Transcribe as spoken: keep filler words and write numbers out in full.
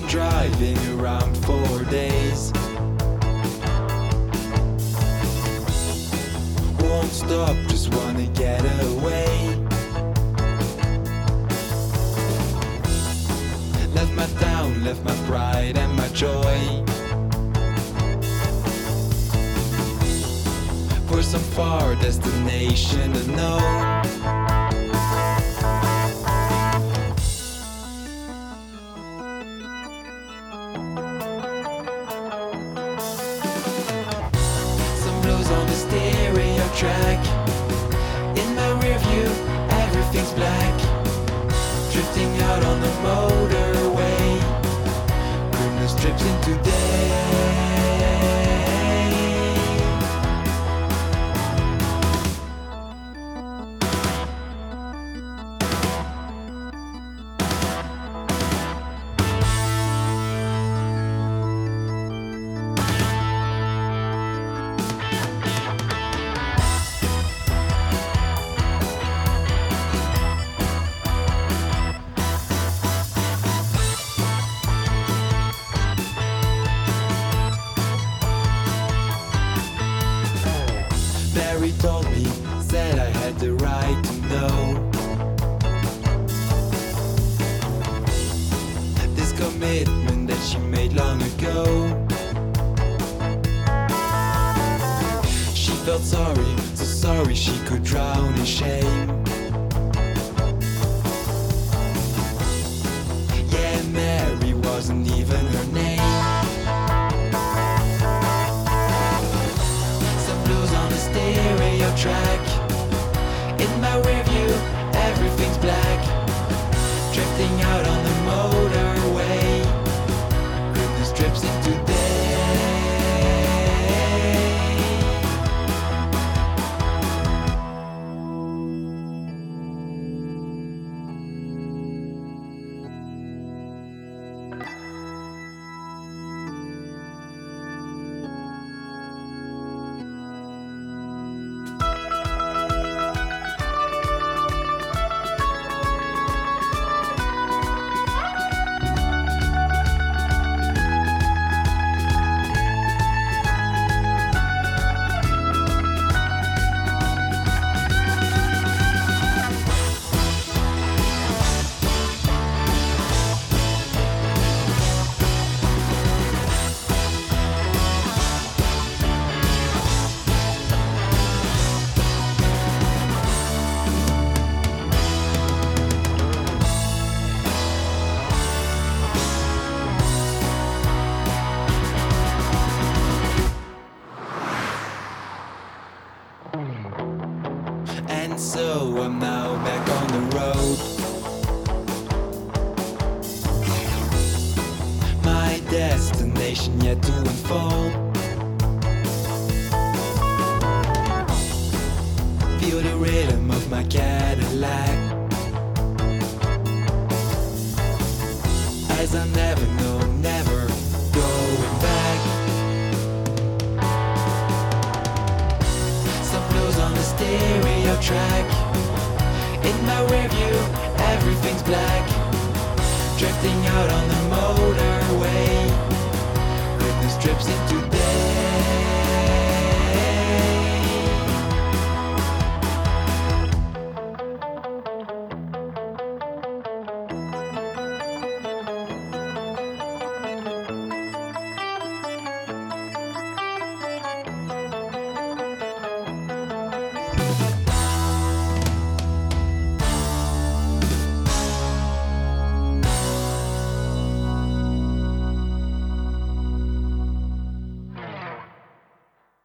driving around for days. Won't stop, just wanna get away. Left my town, left my pride and my joy for some far destination unknown. Some blues on the stereo track. In my rear view, everything's black. Drifting out on the motorway. Criminal strips into day. Barry told me, said I had the right to know. This commitment that she made long ago. She felt sorry, so sorry she could drown in shame. Yeah, Mary wasn't even her name. Stereo track. In my rear view, everything's black. Drifting out on the motorway. Criminal strips into day. And so I'm now back on the road. My destination yet to unfold. Feel the rhythm of my Cadillac as I never know, never going back. Some blues on the stereo track. In my rear view, everything's black. Drifting out on the motorway. Criminal strips into